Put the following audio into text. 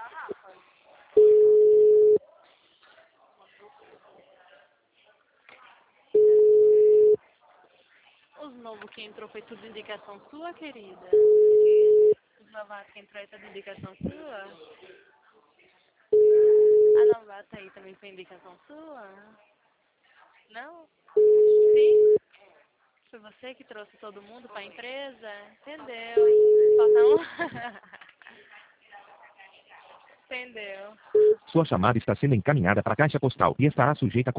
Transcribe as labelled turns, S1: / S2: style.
S1: Os novos que entrou foi tudo indicação sua, querida? Os novatos que entrou é tudo indicação sua? A novata aí também foi indicação sua? Não? Sim? Foi você que trouxe todo mundo para a empresa? Entendeu? Falta um. Entendeu?
S2: Sua chamada está sendo encaminhada para a caixa postal e estará sujeita a